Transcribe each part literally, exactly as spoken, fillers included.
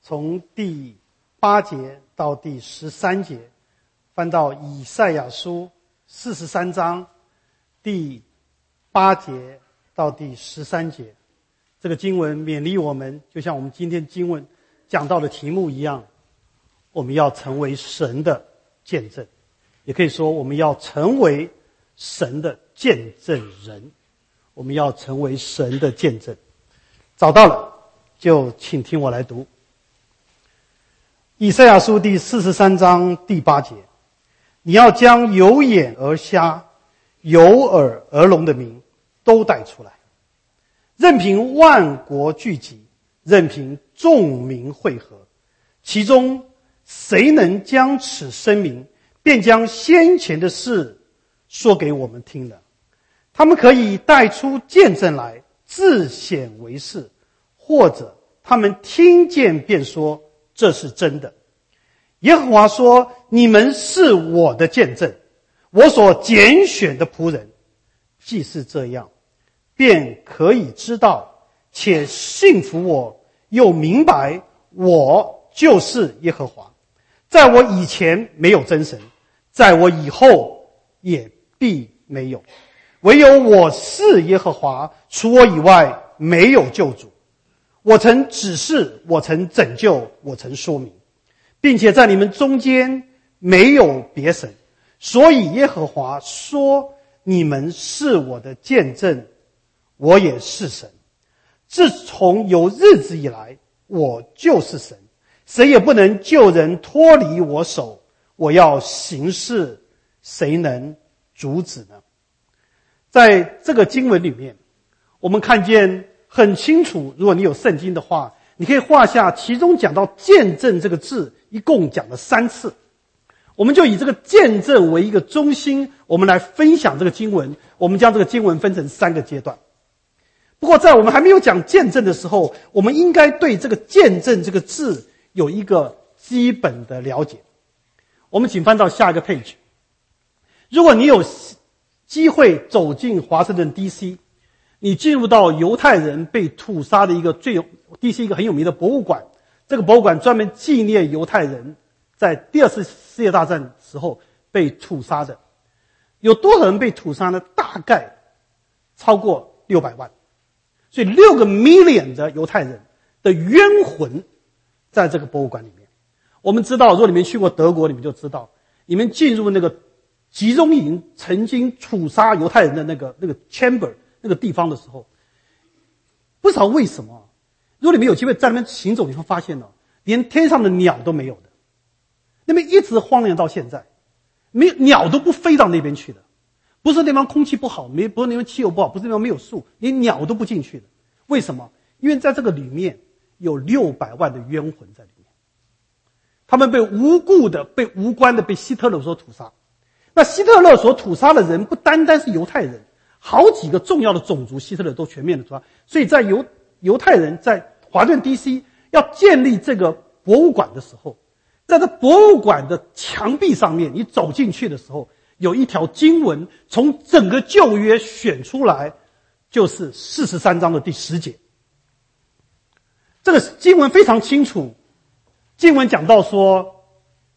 从第八节到第十三节，翻到以赛亚书四十三章第八节到第十三节。这个经文勉励我们，就像我们今天经文讲到的题目一样，我们要成为神的见证，也可以说我们要成为神的见证人，我们要成为神的见证。找到了，就请听我来读。以赛亚书第四十三章第八节，你要将有眼而瞎、有耳而聋的民都带出来，任凭万国聚集，任凭众民会合，其中谁能将此声明，便将先前的事说给我们听呢？他们可以带出见证来，自显为是，或者他们听见便说这是真的。耶和华说，你们是我的见证，我所拣选的仆人。既是这样，便可以知道且信服我，又明白我就是耶和华。在我以前没有真神，在我以后也必没有。唯有我是耶和华，除我以外没有救主。我曾指示，我曾拯救，我曾说明，并且在你们中间没有别神。所以耶和华说，你们是我的见证，我也是神。自从有日子以来，我就是神，谁也不能救人脱离我手。我要行事，谁能阻止呢？在这个经文里面，我们看见很清楚，如果你有圣经的话，你可以画下其中讲到见证这个字一共讲了三次。我们就以这个见证为一个中心，我们来分享这个经文。我们将这个经文分成三个阶段。不过在我们还没有讲见证的时候，我们应该对这个见证这个字有一个基本的了解。我们请翻到下一个 page。 如果你有机会走进华盛顿 D C， 你进入到犹太人被屠杀的一个最有 D C 一个很有名的博物馆，这个博物馆专门纪念犹太人在第二次世界大战时候被屠杀的。有多少人被屠杀呢？大概超过六百万。所以六个 million 的犹太人的冤魂在这个博物馆里面。我们知道，如果你们去过德国，你们就知道，你们进入那个集中营曾经屠杀犹太人的那个那个 chamber 那个地方的时候，不知道为什么，如果你们有机会在那边行走，你会发现呢，连天上的鸟都没有的，那边一直荒凉到现在，没有鸟都不飞到那边去的。不是那方空气不好，没不是那边气候不好，不是那方没有树，连鸟都不进去的。为什么？因为在这个里面有六百万的冤魂在里面，他们被无故的、被无关的被希特勒所屠杀。那希特勒所屠杀的人不单单是犹太人，好几个重要的种族希特勒都全面的屠杀。所以在犹犹太人在华盛顿 D C 要建立这个博物馆的时候，在这博物馆的墙壁上面，你走进去的时候，有一条经文从整个旧约选出来，就是四十三章的第十节。这个经文非常清楚，经文讲到说，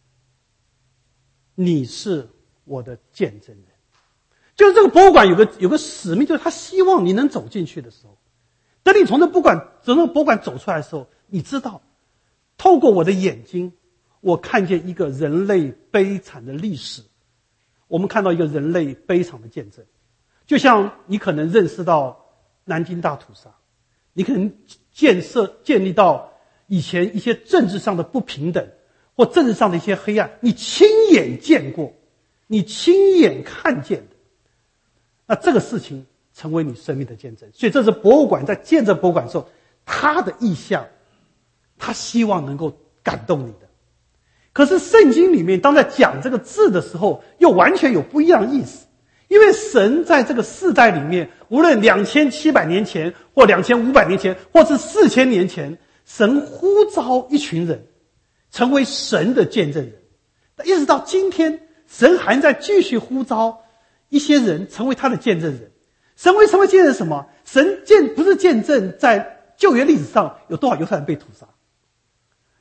你是我的见证人。就是这个博物馆有个有个使命，就是他希望你能走进去的时候，等你从这博物馆从这个博物馆走出来的时候，你知道，透过我的眼睛，我看见一个人类悲惨的历史。我们看到一个人类悲惨的见证，就像你可能认识到南京大屠杀，你可能建设建立到以前一些政治上的不平等，或政治上的一些黑暗，你亲眼见过，你亲眼看见的，那这个事情成为你生命的见证。所以这是博物馆在建这博物馆的时候，他的意向，他希望能够感动你的。可是圣经里面当在讲这个字的时候，又完全有不一样的意思。因为神在这个世代里面，无论两千七百年前或两千五百年前或是四千年前，神呼召一群人成为神的见证人。一直到今天，神还在继续呼召一些人成为他的见证人。神会成为见证什么？神见不是见证在旧约历史上有多少犹太人被屠杀，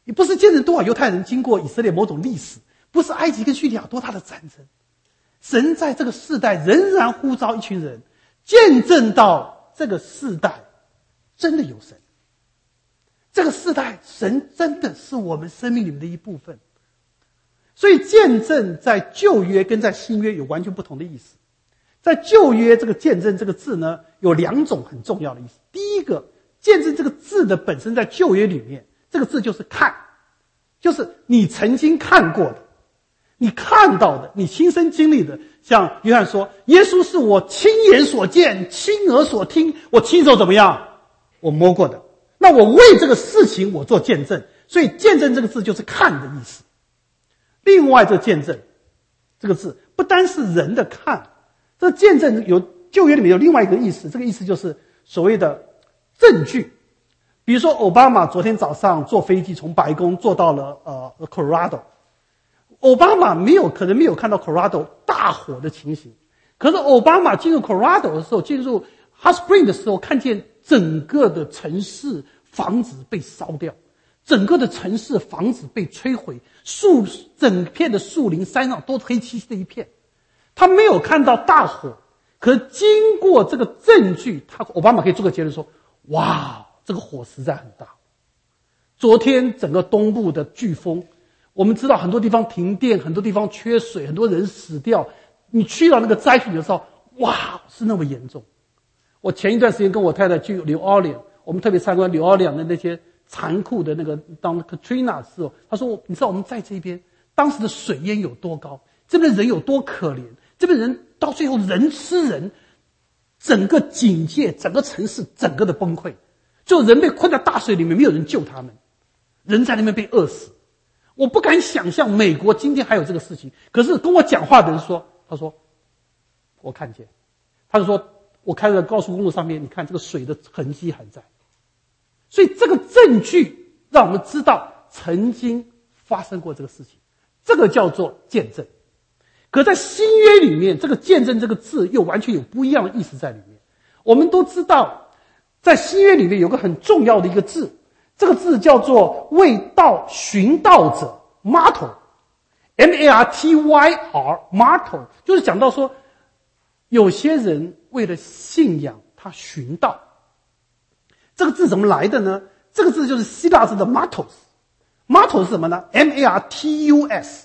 也不是见证多少犹太人经过以色列某种历史，不是埃及跟叙利亚多大的战争。神在这个世代仍然呼召一群人，见证到这个世代真的有神。这个世代神真的是我们生命里面的一部分。所以见证在旧约跟在新约有完全不同的意思。在旧约这个见证这个字呢，有两种很重要的意思。第一个，见证这个字的本身在旧约里面，这个字就是看，就是你曾经看过的，你看到的，你亲身经历的。像约翰说，耶稣是我亲眼所见，亲耳所听，我亲手怎么样？我摸过的。那我为这个事情我做见证，所以见证这个字就是看的意思。另外这个见证这个字不单是人的看，这见证有旧约里面有另外一个意思，这个意思就是所谓的证据。比如说奥巴马昨天早上坐飞机从白宫坐到了呃 Colorado， 奥巴马没有可能没有看到 Colorado 大火的情形，可是奥巴马进入 Colorado 的时候，进入 Hot Spring 的时候，看见整个的城市房子被烧掉，整个的城市房子被摧毁，树整片的树林山上都是黑漆漆的一片。他没有看到大火，可是经过这个证据，他奥巴马可以做个结论说，哇，这个火实在很大。昨天整个东部的飓风，我们知道很多地方停电，很多地方缺水，很多人死掉。你去到那个灾区的时候，哇，是那么严重。我前一段时间跟我太太去纽奥良，我们特别参观纽奥良的那些残酷的那个当 Katrina 的时候，他说，你知道我们在这边当时的水淹有多高，这边人有多可怜，这边人到最后人吃人，整个警戒，整个城市整个的崩溃，就人被困在大水里面，没有人救他们，人在那边被饿死。我不敢想象美国今天还有这个事情，可是跟我讲话的人说，他说我看见，他就说我开在高速公路上面，你看这个水的痕迹还在。所以这个证据让我们知道曾经发生过这个事情，这个叫做见证。可在新约里面，这个见证这个字又完全有不一样的意思在里面。我们都知道在新约里面有个很重要的一个字，这个字叫做为道寻道者 martyr， M A R T Y R martyr， 就是讲到说有些人为了信仰他寻道。这个字怎么来的呢？这个字就是希腊字的 martos。 martos 是什么呢？ M A R T U S。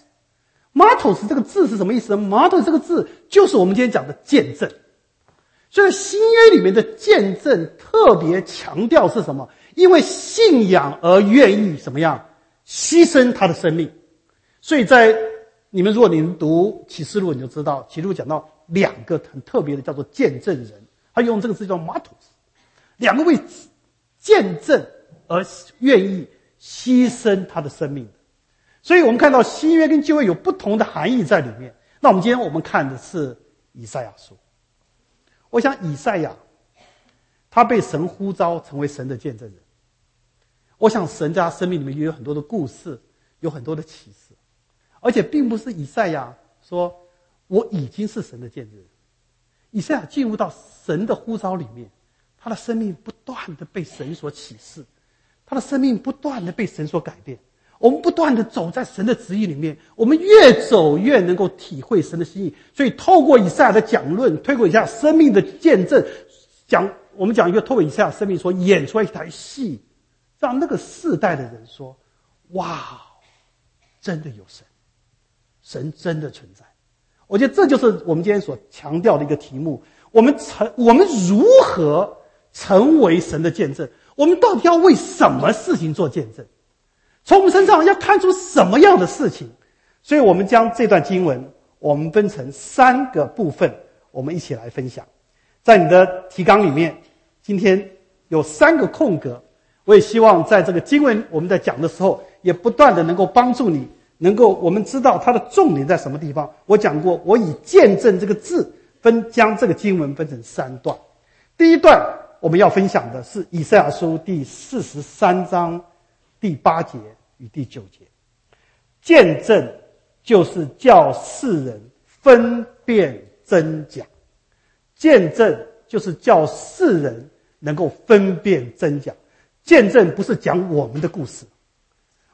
martos 这个字是什么意思呢？ martos 这个字就是我们今天讲的见证。所以新约里面的见证特别强调是什么？因为信仰而愿意什么样牺牲他的生命。所以在你们如果你们读启示录，你就知道启示录讲到两个很特别的叫做见证人，他用这个字叫 martos， 两个为见证而愿意牺牲他的生命的。所以我们看到新约跟旧约有不同的含义在里面。那我们今天我们看的是以赛亚书。我想以赛亚他被神呼召成为神的见证人。我想神在他生命里面也有很多的故事，有很多的启示，而且并不是以赛亚说我已经是神的见证人。以赛亚进入到神的呼召里面，他的生命不断的被神所启示，他的生命不断的被神所改变。我们不断的走在神的旨意里面，我们越走越能够体会神的心意。所以透过以赛亚的讲论，透过以赛亚生命的见证，讲我们讲一个透过以赛亚生命所演出来一台戏，让那个世代的人说，哇，真的有神，神真的存在。我觉得这就是我们今天所强调的一个题目，我们成我们如何成为神的见证？我们到底要为什么事情做见证？从我们身上要看出什么样的事情？所以我们将这段经文我们分成三个部分，我们一起来分享。在你的提纲里面，今天有三个空格，我也希望在这个经文我们在讲的时候，也不断的能够帮助你，能够我们知道它的重点在什么地方。我讲过，我以见证这个字分将这个经文分成三段。第一段我们要分享的是以赛亚书第四十三章第八节与第九节。见证就是叫世人分辨真假，见证就是叫世人能够分辨真假。见证不是讲我们的故事，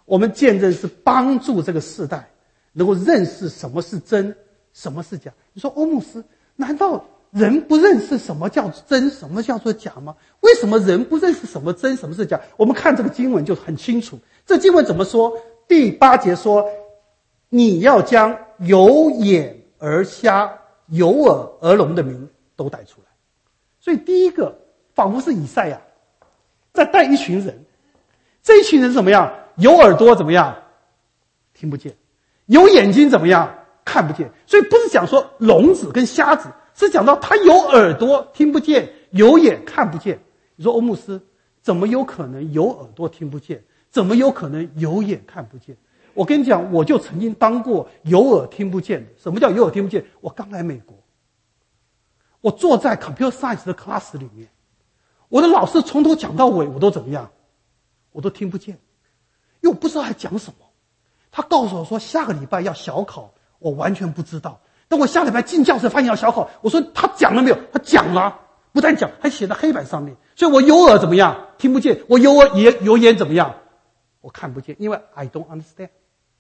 我们见证是帮助这个世代能够认识什么是真，什么是假。你说欧牧师，难道人不认识什么叫真，什么叫做假吗？为什么人不认识什么真，什么是假？我们看这个经文就很清楚。这经文怎么说？第八节说，你要将有眼而瞎、有耳而聋的民都带出来。所以第一个仿佛是以赛亚在带一群人，这一群人怎么样？有耳朵怎么样？听不见。有眼睛怎么样？看不见。所以不是讲说聋子跟瞎子，是讲到他有耳朵听不见，有眼看不见。你说欧牧师，怎么有可能有耳朵听不见？怎么有可能有眼看不见？我跟你讲，我就曾经当过有耳听不见的。什么叫有耳听不见？我刚来美国，我坐在 computer science 的 class 里面，我的老师从头讲到尾，我都怎么样？我都听不见，因为我不知道他讲什么。他告诉我说下个礼拜要小考，我完全不知道。等我下礼拜进教室发现要小考，我说他讲了没有？他讲了，不但讲，还写在黑板上面。所以我有耳怎么样？听不见。我有耳也有眼怎么样？我看不见，因为 I don't understand。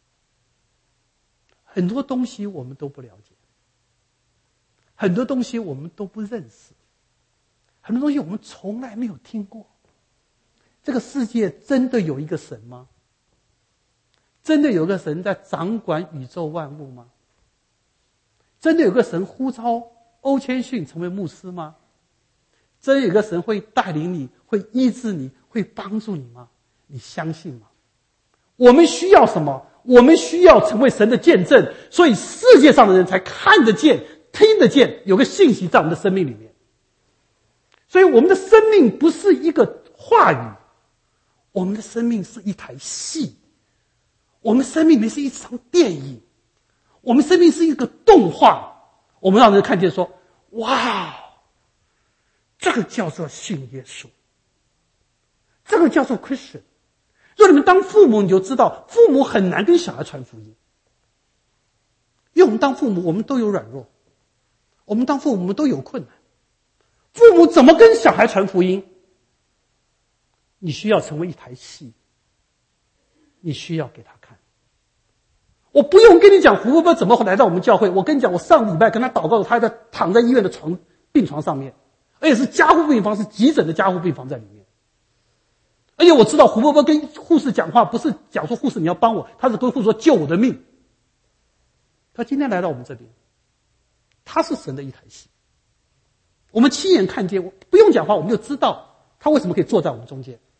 很多东西我们都不了解，很多东西我们都不认识，很多东西我们从来没有听过。这个世界真的有一个神吗？真的有个神在掌管宇宙万物吗？真的有个神呼召欧谦逊成为牧师吗？真的有个神会带领你，会医治你，会帮助你吗？你相信吗？我们需要什么？我们需要成为神的见证，所以世界上的人才看得见、听得见，有个信息在我们的生命里面。所以我们的生命不是一个话语，我们的生命是一台戏，我们生命里面是一场电影，我们生命是一个动画。我们让人看见说，哇，这个叫做信耶稣，这个叫做 Christian。若你们当父母，你就知道父母很难跟小孩传福音，因为我们当父母，我们都有软弱，我们当父母我们都有困难。父母怎么跟小孩传福音？你需要成为一台戏，你需要给他看。我不用跟你讲胡伯伯怎么来到我们教会，我跟你讲，我上礼拜跟他祷告，他在躺在医院的床病床上面，而且是加护病房，是急诊的加护病房在里面。而且我知道胡伯伯跟护士讲话不是讲说护士你要帮我，他是跟护士说救我的命。他今天来到我们这边，他是神的一台戏，我们亲眼看见，我不用讲话我们就知道他为什么可以坐在我们中间。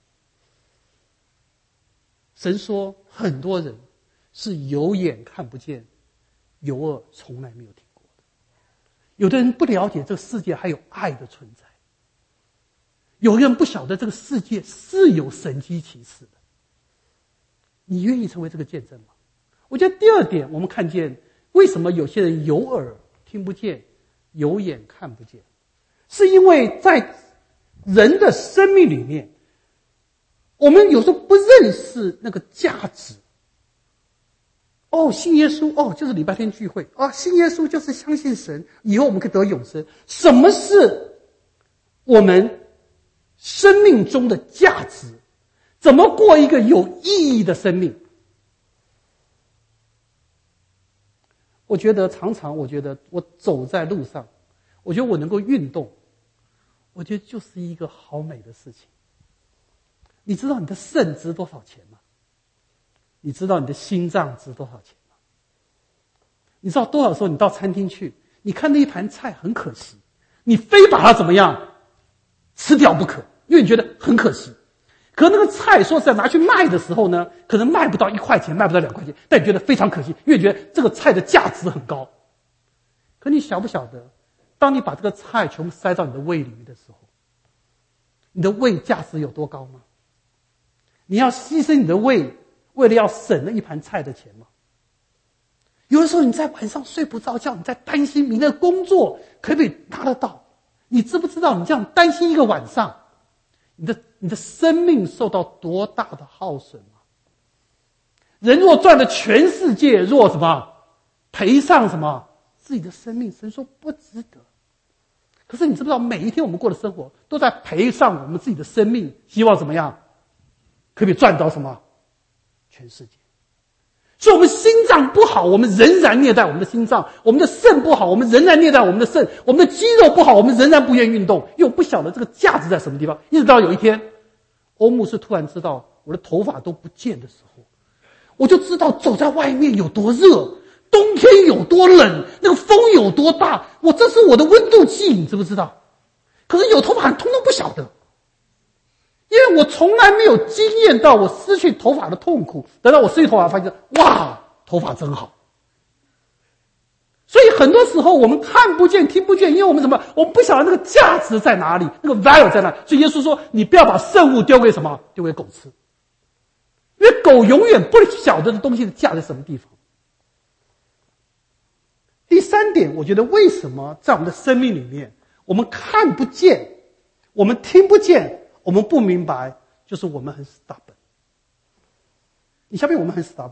神说很多人是有眼看不见，有耳从来没有听过的。有的人不了解这个世界还有爱的存在，有人不晓得这个世界是有神迹奇事的。你愿意成为这个见证吗？我觉得第二点，我们看见为什么有些人有耳听不见，有眼看不见，是因为在人的生命里面，我们有时候不认识那个价值。哦，信耶稣，哦，就是礼拜天聚会，啊，信耶稣就是相信神，以后我们可以得永生。什么是我们生命中的价值？怎么过一个有意义的生命？我觉得常常，我觉得我走在路上，我觉得我能够运动，我觉得就是一个好美的事情。你知道你的肾值多少钱吗？你知道你的心脏值多少钱吗？你知道多少时候你到餐厅去，你看那一盘菜很可惜，你非把它怎么样吃掉不可，因为你觉得很可惜。可那个菜说实在拿去卖的时候呢，可能卖不到一块钱，卖不到两块钱，但你觉得非常可惜，因为你觉得这个菜的价值很高。可你晓不晓得，当你把这个菜全部塞到你的胃里面的时候，你的胃价值有多高吗？你要牺牲你的胃，为了要省那一盘菜的钱吗？有的时候你在晚上睡不着觉，你在担心明天的工作可不可以拿得到。你知不知道你这样担心一个晚上，你的你的生命受到多大的耗损吗？人若赚了全世界，若什么赔上什么自己的生命，神说不值得。可是你知不知道，每一天我们过的生活都在赔上我们自己的生命，希望怎么样可以赚到什么全世界。所以我们心脏不好，我们仍然虐待我们的心脏；我们的肾不好，我们仍然虐待我们的肾；我们的肌肉不好，我们仍然不愿意运动，因为我不晓得这个价值在什么地方。一直到有一天，欧牧师突然知道我的头发都不见的时候，我就知道走在外面有多热，冬天有多冷，那个风有多大，我这是我的温度计，你知不知道？可是有头发人通通不晓得。因为我从来没有经验到我失去头发的痛苦，等到我失去头发发现，哇，头发真好。所以很多时候我们看不见听不见，因为我们什么？我们不晓得那个价值在哪里，那个 value 在哪里。所以耶稣说，你不要把圣物丢给什么？丢给狗吃。因为狗永远不晓得的东西的价值在什么地方。第三点，我觉得为什么在我们的生命里面，我们看不见，我们听不见，我们不明白，就是我们很 stubborn。你相信我们很 stubborn。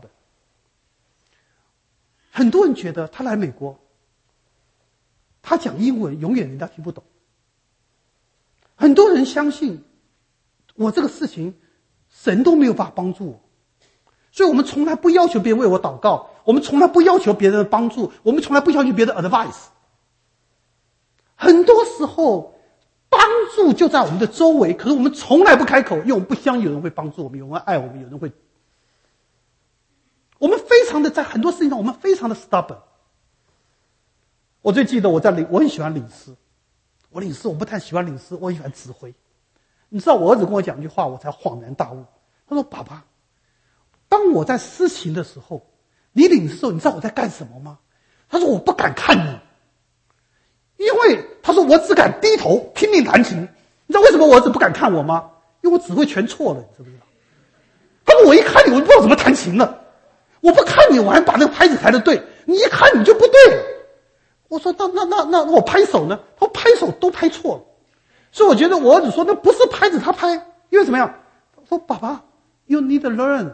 很多人觉得他来美国，他讲英文永远人家听不懂。很多人相信我这个事情，神都没有办法帮助我，所以我们从来不要求别人为我祷告，我们从来不要求别人的帮助，我们从来不要求别人的 advice。很多时候，帮助就在我们的周围，可是我们从来不开口，因为我们不相信有人会帮助我们，有人会爱我们，有人会。我们非常的在很多事情上，我们非常的 stubborn。我最记得我在领，我很喜欢领诗，我领诗我不太喜欢领诗，我很喜欢指挥。你知道我儿子跟我讲一句话，我才恍然大悟。他说：“爸爸，当我在诗情的时候，你领诗的时候，你知道我在干什么吗？”他说：“我不敢看你。”因为他说我只敢低头拼命弹琴，你知道为什么我儿子不敢看我吗？因为我指挥全错了，你知不知道？他说我一看你，我就不知道怎么弹琴了。我不看你，我还把那个拍子弹得对，你一看你就不对。我说那那那那我拍手呢？他说拍手都拍错了。所以我觉得我儿子说那不是拍子他拍，因为怎么样？他说爸爸 ，you need to learn，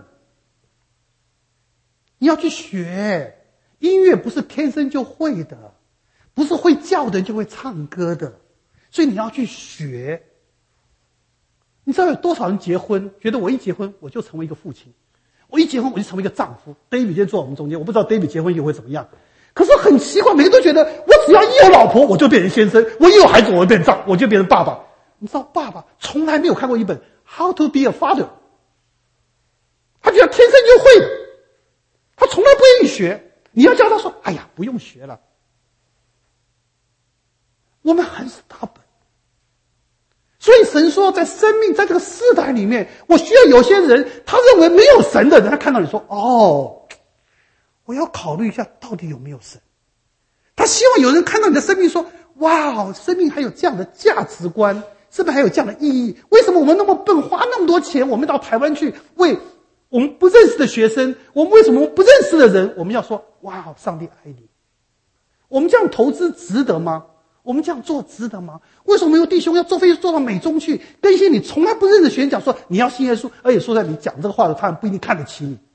你要去学，音乐不是天生就会的。不是会叫的就会唱歌的，所以你要去学。你知道有多少人结婚，觉得我一结婚我就成为一个父亲，我一结婚我就成为一个丈夫。David 今天坐我们中间，我不知道 David 结婚以后会怎么样。可是很奇怪，每个人都觉得我只要一有老婆我就变成先生，我一有孩子我就变丈，我就变成爸爸。你知道爸爸从来没有看过一本 How to be a father， 他觉得天生就会的，他从来不愿意学。你要教他说，哎呀，不用学了。我们很 stubborn， 所以神说，在生命在这个世代里面，我需要有些人，他认为没有神的人，他看到你说，哦，我要考虑一下到底有没有神。他希望有人看到你的生命说，哇，生命还有这样的价值观，生命还有这样的意义。为什么我们那么笨，花那么多钱，我们到台湾去为我们不认识的学生，我们为什么不认识的人，我们要说，哇，上帝爱你。我们这样投资值得吗？我们这样做值得吗？为什么有弟兄要坐飞机坐到美中去，跟一些你从来不认识的学生讲说你要信耶稣，而且说在你讲这个话的他们不一定看得起你。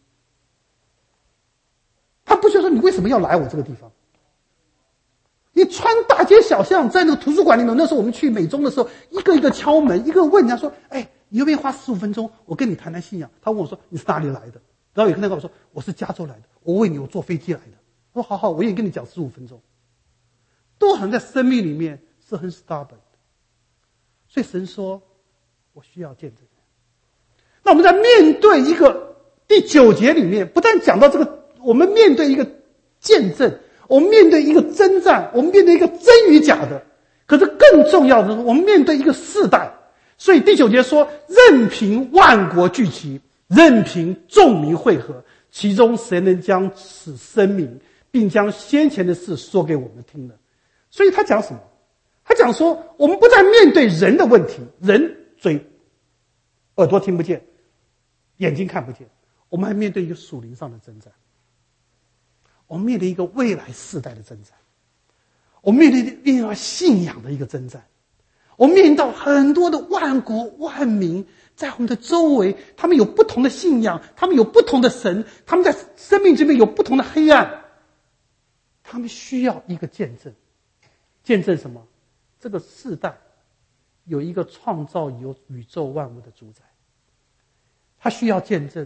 他不觉得说你为什么要来我这个地方？你穿大街小巷，在那个图书馆里面，那时候我们去美中的时候，一个一个敲门，一个问人家说，哎，你愿不愿意花十五分钟，我跟你谈谈信仰？他问我说，你是哪里来的？然后有个人跟我说，我是加州来的，我问你，我坐飞机来的。我说好好，我愿意跟你讲十五分钟。多少人在生命里面是很 stubborn 的，所以神说我需要见证。那我们在面对一个第九节里面，不但讲到这个，我们面对一个见证，我们面对一个征战，我们面对一个真与假的，可是更重要的是我们面对一个世代。所以第九节说，任凭万国聚集，任凭众民会合，其中谁能将此声明，并将先前的事说给我们听呢？所以他讲什么？他讲说，我们不再面对人的问题，人嘴、耳朵听不见，眼睛看不见，我们还面对一个属灵上的征战，我们面对一个未来世代的征战，我们面对面对到信仰的一个征战，我们面临到很多的万国万民在我们的周围，他们有不同的信仰，他们有不同的神，他们在生命这边有不同的黑暗，他们需要一个见证。见证什么？这个世代有一个创造有宇宙万物的主宰，他需要见证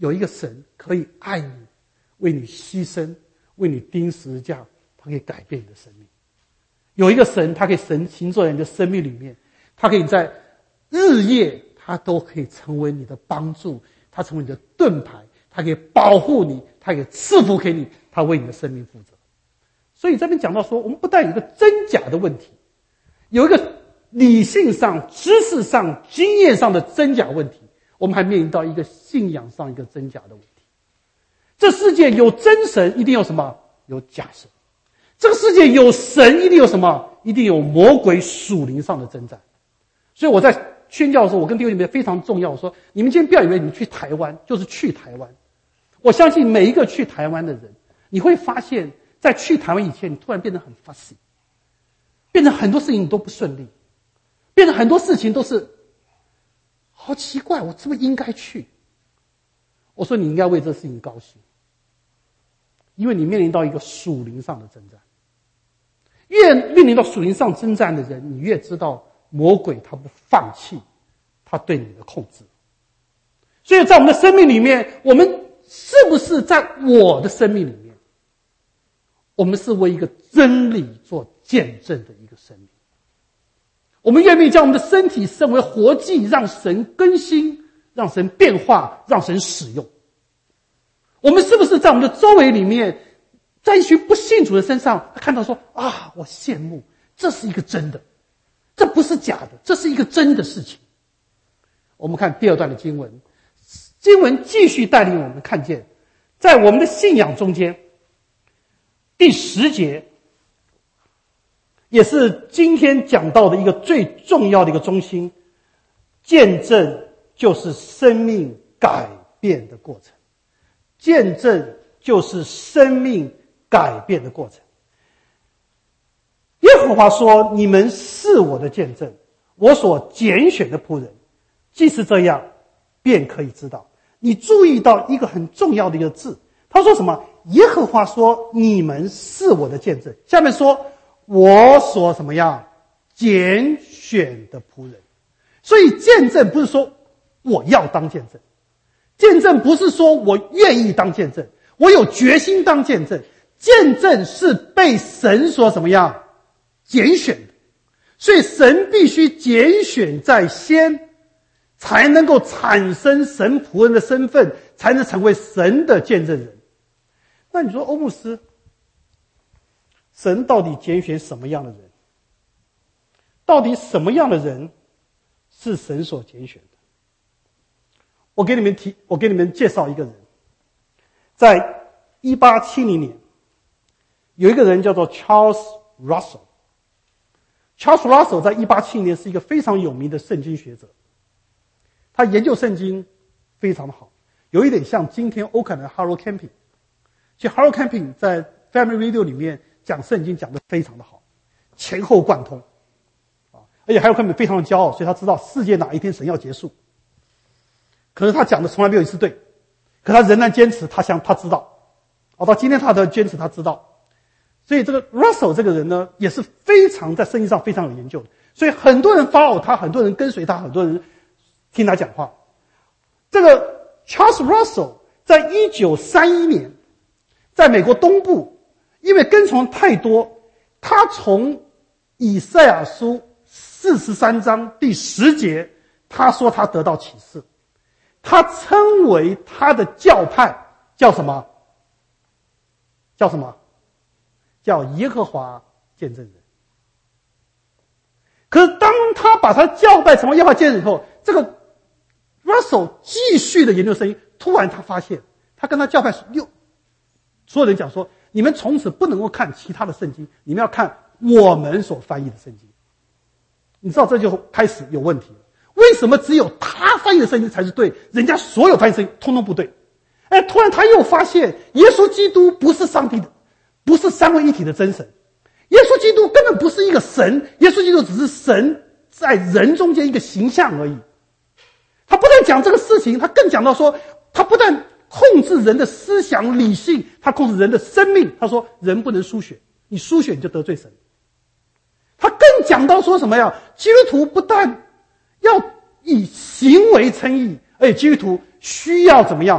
有一个神可以爱你，为你牺牲，为你钉十字架，他可以改变你的生命。有一个神，他可以神行在你的生命里面，他可以在日夜他都可以成为你的帮助，他成为你的盾牌，他可以保护你，他可以赐福给你，他为你的生命负责。所以这边讲到说，我们不但有一个真假的问题，有一个理性上、知识上、经验上的真假问题，我们还面临到一个信仰上一个真假的问题。这世界有真神，一定有什么？有假神。这个世界有神，一定有什么？一定有魔鬼属灵上的征战。所以我在宣教的时候，我跟弟兄姐妹非常重要，我说你们今天不要以为你们去台湾就是去台湾。我相信每一个去台湾的人，你会发现在去台湾以前，你突然变得很 fussy， 变成很多事情都不顺利，变成很多事情都是好奇怪，我是不是应该去？我说你应该为这事情高兴，因为你面临到一个属灵上的征战。越面临到属灵上征战的人，你越知道魔鬼他不放弃他对你的控制。所以在我们的生命里面，我们是不是在我的生命里面，我们是为一个真理做见证的一个生命？我们愿不愿意将我们的身体视为活祭，让神更新，让神变化，让神使用？我们是不是在我们的周围里面，在一群不信主的身上看到说啊，我羡慕，这是一个真的，这不是假的，这是一个真的事情。我们看第二段的经文，经文继续带领我们看见，在我们的信仰中间，第十节也是今天讲到的一个最重要的一个中心，见证就是生命改变的过程。见证就是生命改变的过程。耶和华说，你们是我的见证，我所拣选的仆人。既是这样，便可以知道。你注意到一个很重要的一个字，他说什么？耶和华说，你们是我的见证。下面说，我所什么样拣选的仆人。所以见证不是说我要当见证，见证不是说我愿意当见证，我有决心当见证。见证是被神所什么样拣选的，所以神必须拣选在先，才能够产生神仆人的身份，才能成为神的见证人。那你说欧牧师，神到底拣选什么样的人？到底什么样的人是神所拣选的？我给你们提，我给你们介绍一个人，在一八七零年，有一个人叫做 Charles Russell。Charles Russell 在一八七零年是一个非常有名的圣经学者，他研究圣经非常的好，有一点像今天欧凯的 Harold Camping。其实 Harold Camping 在 Family Radio 里面讲圣经讲得非常的好，前后贯通啊，而且 Harold Camping 非常的骄傲，所以他知道世界哪一天神要结束。可是他讲的从来没有一次对，可他仍然坚持，他想他知道，哦，到今天他的坚持他知道。所以这个 Russell 这个人呢，也是非常在圣经上非常有研究的，所以很多人 follow 他，很多人跟随他，很多人听他讲话。这个 Charles Russell 在一九三一年，在美国东部，因为跟从太多，他从以赛亚书四十三章第十节，他说他得到启示，他称为他的教派叫什么？叫什么？叫耶和华见证人。可是当他把他教派成为耶和华见证人以后，这个 Russell 继续的研究圣经，突然他发现，他跟他教派又所有人讲说，你们从此不能够看其他的圣经，你们要看我们所翻译的圣经。你知道这就开始有问题了。为什么只有他翻译的圣经才是对，人家所有翻译圣经通通不对？哎，突然他又发现，耶稣基督不是上帝的，不是三位一体的真神。耶稣基督根本不是一个神，耶稣基督只是神在人中间一个形象而已。他不但讲这个事情，他更讲到说，他不但控制人的思想理性，他控制人的生命。他说人不能输血，你输血你就得罪神。他更讲到说什么呀？基督徒不但要以行为称义，而且基督徒需要怎么样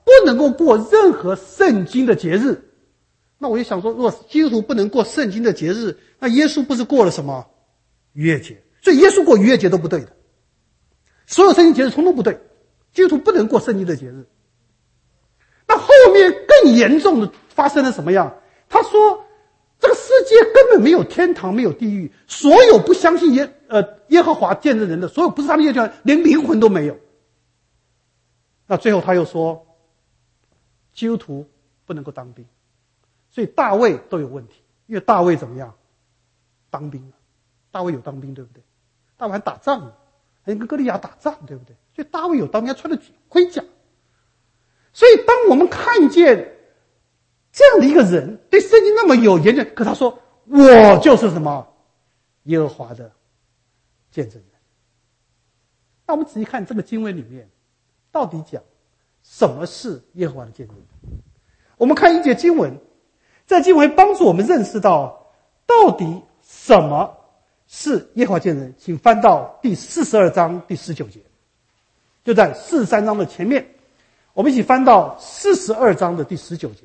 不能够过任何圣经的节日。那我就想说，如果基督徒不能过圣经的节日，那耶稣不是过了什么逾越节？所以耶稣过逾越节都不对的，所有圣经节日统统不对，基督徒不能过圣经的节日。那后面更严重的发生了什么样？他说这个世界根本没有天堂，没有地狱，所有不相信耶呃耶和华见证人的，所有不是他们耶和华，连灵魂都没有。那最后他又说基督徒不能够当兵，所以大卫都有问题，因为大卫怎么样？当兵了，大卫有当兵，对不对？大卫还打仗呢，还跟歌利亚打仗，对不对？所以大卫有当兵，他穿着盔甲。所以当我们看见这样的一个人对圣经那么有研究，可他说我就是什么耶和华的见证人。那我们仔细看这个经文里面到底讲什么是耶和华的见证人。我们看一节经文，这经文帮助我们认识到到底什么是耶和华见证人。请翻到第四十二章第十九节，就在四十三章的前面，我们一起翻到四十二章的第十九节。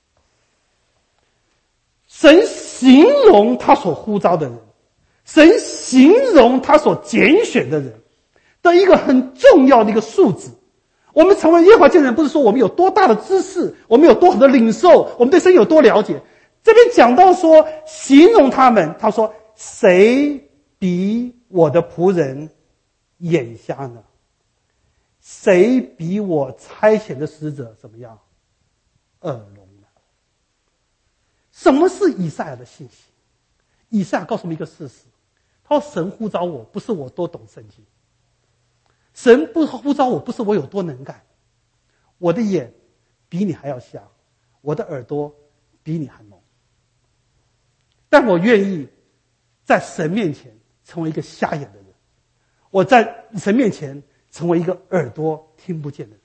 神形容他所呼召的人，神形容他所拣选的人的一个很重要的一个数字。我们成为耶和华见证人，不是说我们有多大的知识，我们有多好的领受，我们对神有多了解。这边讲到说形容他们，他说谁比我的仆人眼瞎呢？谁比我差遣的使者怎么样耳聋呢？什么是以赛亚的信息？以赛亚告诉我们一个事实，他说神呼召我，不是我多懂圣经，神不呼召我，不是我有多能干，我的眼比你还要瞎，我的耳朵比你还聋，但我愿意在神面前成为一个瞎眼的人，我在神面前成为一个耳朵听不见的人，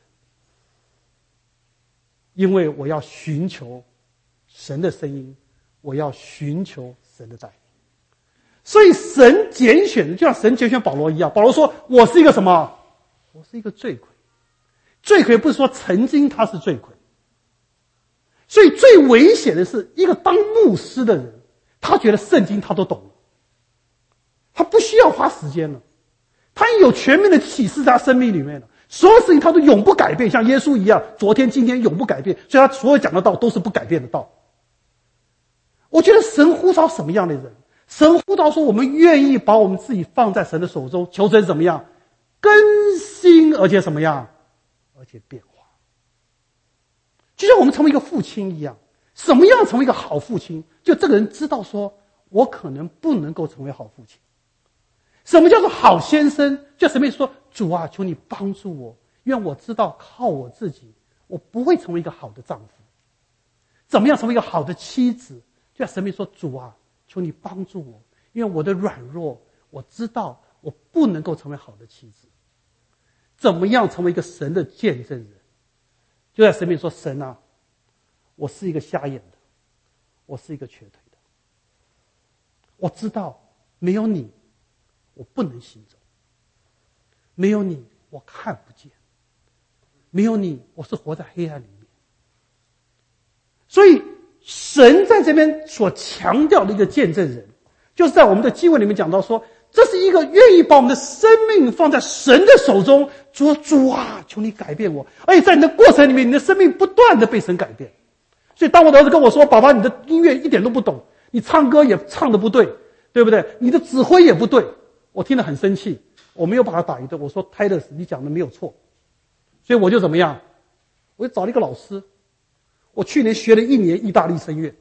因为我要寻求神的声音，我要寻求神的带领。所以神拣选，就像神拣选保罗一样，保罗说我是一个什么？我是一个罪魁。罪魁不是说曾经他是罪魁。所以最危险的是一个当牧师的人，他觉得圣经他都懂了，他不需要花时间了，他有全面的启示在他生命里面了，所有事情他都永不改变，像耶稣一样，昨天今天永不改变，所以他所有讲的道都是不改变的道。我觉得神呼召什么样的人？神呼召说我们愿意把我们自己放在神的手中，求神怎么样更新，而且什么样，而且变化。就像我们成为一个父亲一样，什么样成为一个好父亲？就这个人知道说我可能不能够成为好父亲。什么叫做好先生？就什么说主啊，求你帮助我，因为我知道靠我自己我不会成为一个好的丈夫。怎么样成为一个好的妻子？就像神明说主啊，求你帮助我，因为我的软弱我知道我不能够成为好的妻子。怎么样成为一个神的见证人？就在神面说神啊，我是一个瞎眼的，我是一个瘸腿的，我知道没有你我不能行走，没有你我看不见，没有你我是活在黑暗里面。所以神在这边所强调的一个见证人，就是在我们的经文里面讲到说，这是一个愿意把我们的生命放在神的手中，说主啊，求你改变我。而且在你的过程里面，你的生命不断的被神改变。所以当我的儿子跟我说，爸爸你的音乐一点都不懂，你唱歌也唱得不对，对不对？你的指挥也不对，我听得很生气，我没有把他打一顿，我说泰勒斯你讲的没有错。所以我就怎么样，我就找了一个老师，我去年学了一年意大利声乐。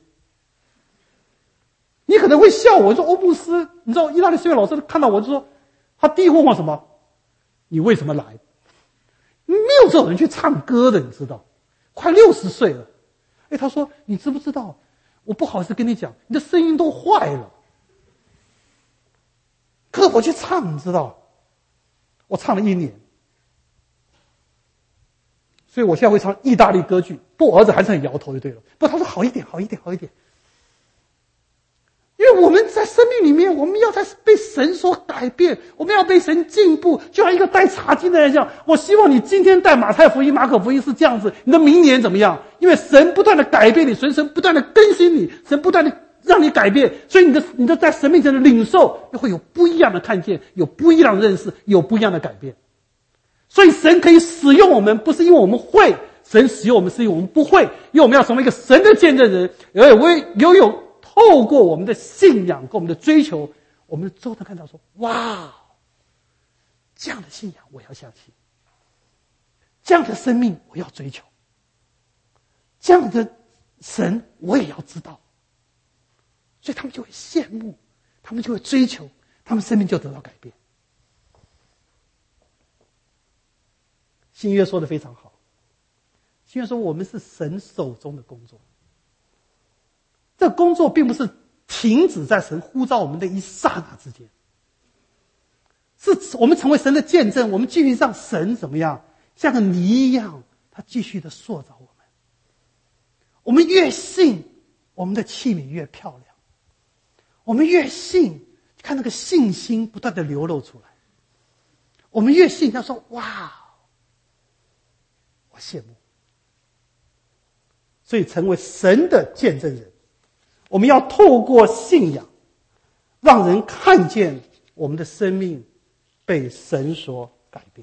你可能会笑我说欧布斯，你知道意大利声乐老师看到我就说，他第一问我什么？你为什么来？没有这种人去唱歌的，你知道，快六十岁了。哎，他说你知不知道，我不好意思跟你讲，你的声音都坏了。可是我去唱，你知道，我唱了一年，所以我现在会唱意大利歌剧。不，我儿子还是很摇头就对了。不，他说好一点，好一点，好一点。 因为我们在生命里面，我们要在被神所改变，我们要被神进步。就像一个带查经的人讲，我希望你今天带马太福音、马可福音是这样子，你的明年怎么样？因为神不断的改变你，神神不断的更新你，神不断的让你改变，所以你的你的在神面前的领受会有不一样的看见，有不一样的认识，有不一样的改变。所以神可以使用我们，不是因为我们会，神使用我们是因为我们不会，因为我们要成为一个神的见证人，而为拥有透过我们的信仰跟我们的追求，我们周常看到说，哇，这样的信仰我要相信，这样的生命我要追求，这样的神我也要知道，所以他们就会羡慕，他们就会追求，他们生命就得到改变。新约说得非常好，新约说我们是神手中的工作，这工作并不是停止在神呼召我们的一刹那之间，是我们成为神的见证，我们继续让神怎么样，像个泥一样，他继续的塑造我们。我们越信，我们的器皿越漂亮，我们越信，看那个信心不断的流露出来，我们越信，他说哇，我羡慕。所以成为神的见证人，我们要透过信仰让人看见我们的生命被神所改变。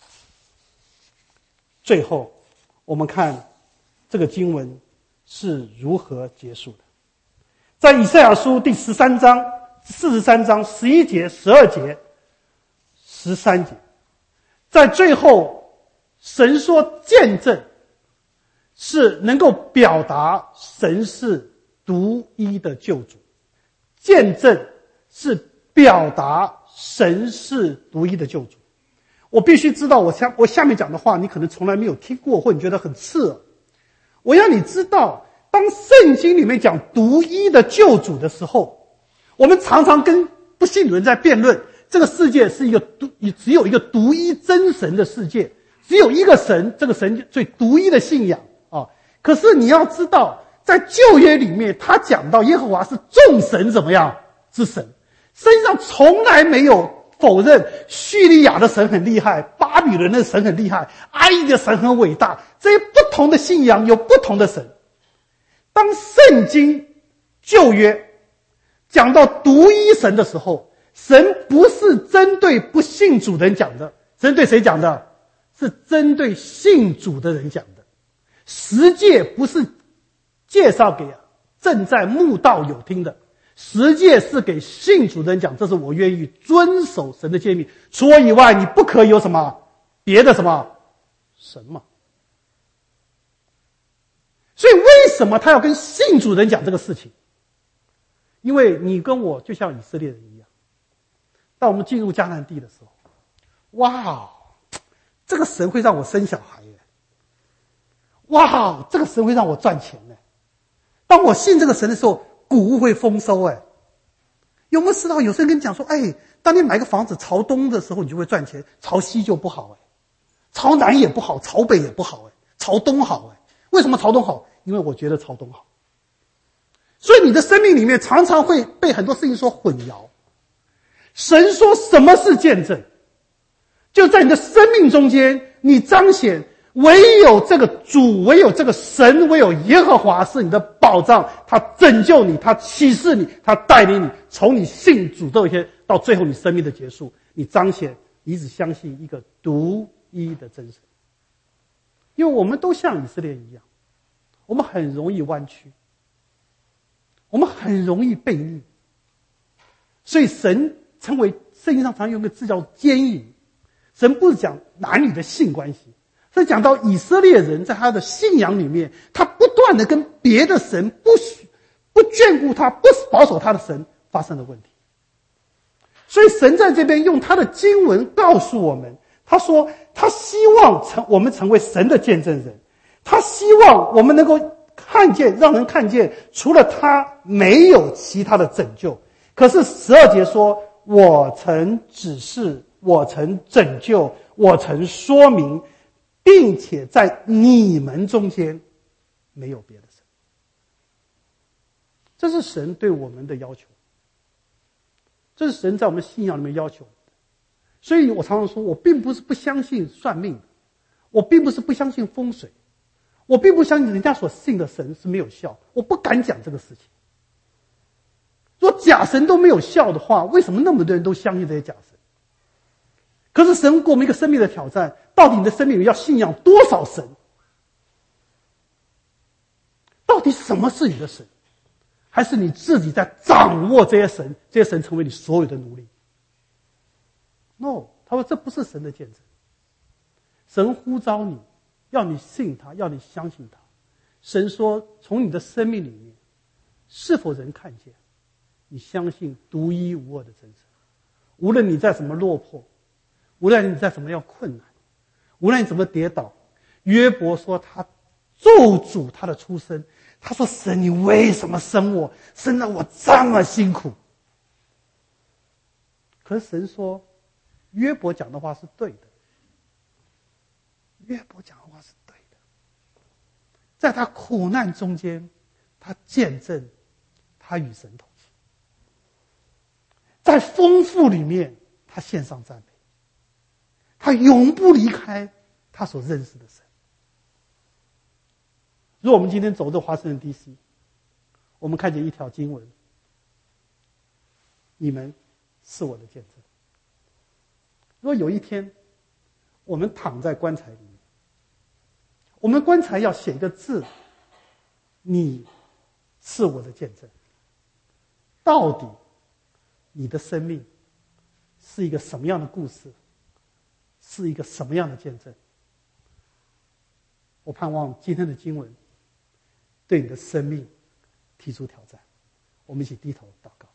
最后我们看这个经文是如何结束的。在以赛亚书第十三章四十三章十一节十二节十三节，在最后神说见证是能够表达神是独一的救主，见证是表达神是独一的救主。我必须知道我下我下面讲的话你可能从来没有听过，或你觉得很刺耳。我要你知道，当圣经里面讲独一的救主的时候，我们常常跟不信的人在辩论，这个世界是一个独只有一个独一真神的世界，只有一个神，这个神最独一的信仰啊。可是你要知道，在旧约里面他讲到耶和华是众神怎么样之神，圣经上从来没有否认叙利亚的神很厉害，巴比伦的神很厉害，埃及的神很伟大，这些不同的信仰有不同的神。当圣经旧约讲到独一神的时候，神不是针对不信主的人讲的，针对谁讲的？是针对信主的人讲的。十诫不是介绍给正在慕道有听的，十诫是给信主的人讲，这是我愿意遵守神的诫命，除我以外你不可以有什么别的什么神嘛。所以为什么他要跟信主人讲这个事情？因为你跟我就像以色列人一样，当我们进入迦南地的时候，哇，这个神会让我生小孩耶，哇，这个神会让我赚钱耶。当我信这个神的时候，谷物会丰收哎。有没有知道有些人跟你讲说，哎，当你买个房子朝东的时候你就会赚钱，朝西就不好哎，朝南也不好，朝北也不好哎，朝东好哎。为什么朝东好？因为我觉得朝东好。所以你的生命里面常常会被很多事情所混淆。神说什么是见证？就在你的生命中间，你彰显唯有这个主，唯有这个神，唯有耶和华是你的保障，他拯救你，他启示你，他带领你，从你信主这一天到最后你生命的结束，你彰显你只相信一个独一的真神。因为我们都像以色列一样，我们很容易弯曲，我们很容易悖逆，所以神称为圣经上常用个字叫奸淫。神不是讲男女的性关系，是讲到以色列人在他的信仰里面，他不断的跟别的神不不眷顾他，不保守他的神发生了问题。所以神在这边用他的经文告诉我们，他说他希望成我们成为神的见证人，他希望我们能够看见，让人看见除了他没有其他的拯救。可是十二节说，我曾指示，我曾拯救，我曾说明，并且在你们中间没有别的神。这是神对我们的要求。 这是神在我们信仰里面要求的。所以我常常说，我并不是不相信算命，我并不是不相信风水，我并不相信人家所信的神是没有效，我不敢讲这个事情。如果假神都没有效的话，为什么那么多人都相信这些假神？可是神给我们一个生命的挑战，到底你的生命里要信仰多少神？到底什么是你的神？还是你自己在掌握这些神，这些神成为你所有的奴隶？ No， 他说这不是神的见证。神呼召你，要你信他，要你相信他。神说，从你的生命里面，是否人看见你相信独一无二的真神？无论你在什么落魄，无论你在什么样困难，无论你怎么跌倒，约伯说他咒诅他的出生，他说神你为什么生我，生得我这么辛苦？可是神说约伯讲的话是对的，约伯讲的话是对的。在他苦难中间，他见证他与神同行，在丰富里面他献上赞美，他永不离开他所认识的神。如果我们今天走这华盛顿 D C， 我们看见一条经文，你们是我的见证。如果有一天我们躺在棺材里面，我们棺材要写一个字，你是我的见证。到底你的生命是一个什么样的故事，是一个什么样的见证？我盼望今天的经文对你的生命提出挑战。我们一起低头祷告。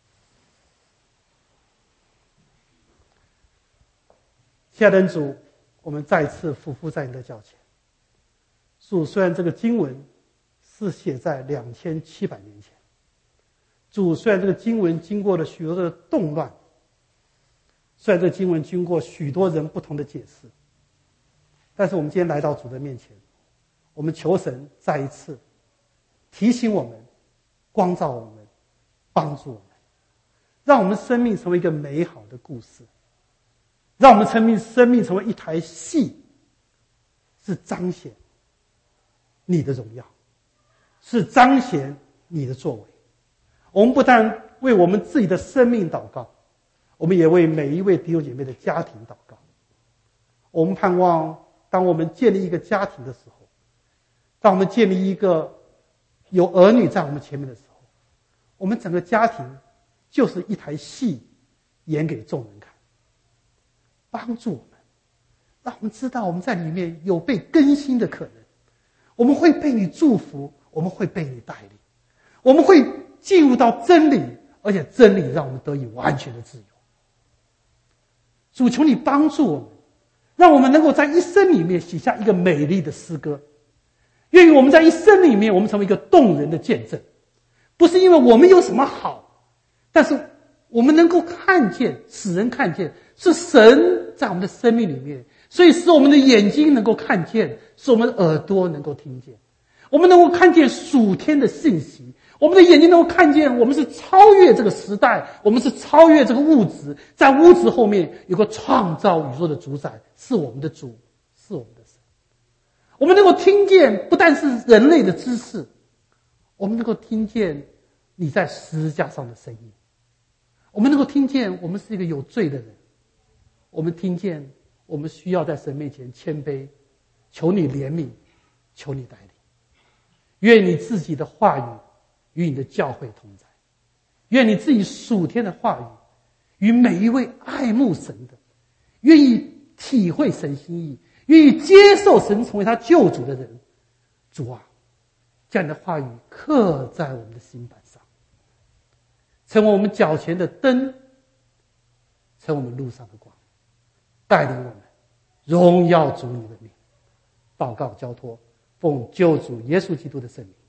亲爱的主，我们再次匍匐在你的脚前。主，虽然这个经文是写在两千七百年前，主，虽然这个经文经过了许多的动乱，虽然这个经文经过许多人不同的解释，但是我们今天来到主的面前，我们求神再一次提醒我们，光照我们，帮助我们，让我们生命成为一个美好的故事，让我们生命生命成为一台戏，是彰显你的荣耀，是彰显你的作为。我们不但为我们自己的生命祷告，我们也为每一位弟兄姐妹的家庭祷告。我们盼望当我们建立一个家庭的时候，当我们建立一个有儿女在我们前面的时候，我们整个家庭就是一台戏演给众人看。帮助我们，让我们知道我们在里面有被更新的可能，我们会被你祝福，我们会被你带领，我们会进入到真理，而且真理让我们得以完全的自由。主，求你帮助我们，让我们能够在一生里面写下一个美丽的诗歌。愿意我们在一生里面，我们成为一个动人的见证，不是因为我们有什么好，但是我们能够看见，使人看见是神在我们的生命里面，所以使我们的眼睛能够看见，使我们的耳朵能够听见，我们能够看见属天的信息，我们的眼睛能够看见我们是超越这个时代，我们是超越这个物质，在物质后面有个创造宇宙的主宰，是我们的主，是我们的神。我们能够听见不但是人类的知识，我们能够听见你在十字架上的声音，我们能够听见我们是一个有罪的人，我们听见我们需要在神面前谦卑，求你怜悯，求你带领。愿你自己的话语与你的教会同在，愿你自己属天的话语与每一位爱慕神的，愿意体会神心意，愿意接受神成为他救主的人，主啊，将你的话语刻在我们的心板上，成为我们脚前的灯，成为我们路上的光，带领我们荣耀主你的名。祷告交托，奉救主耶稣基督的圣名。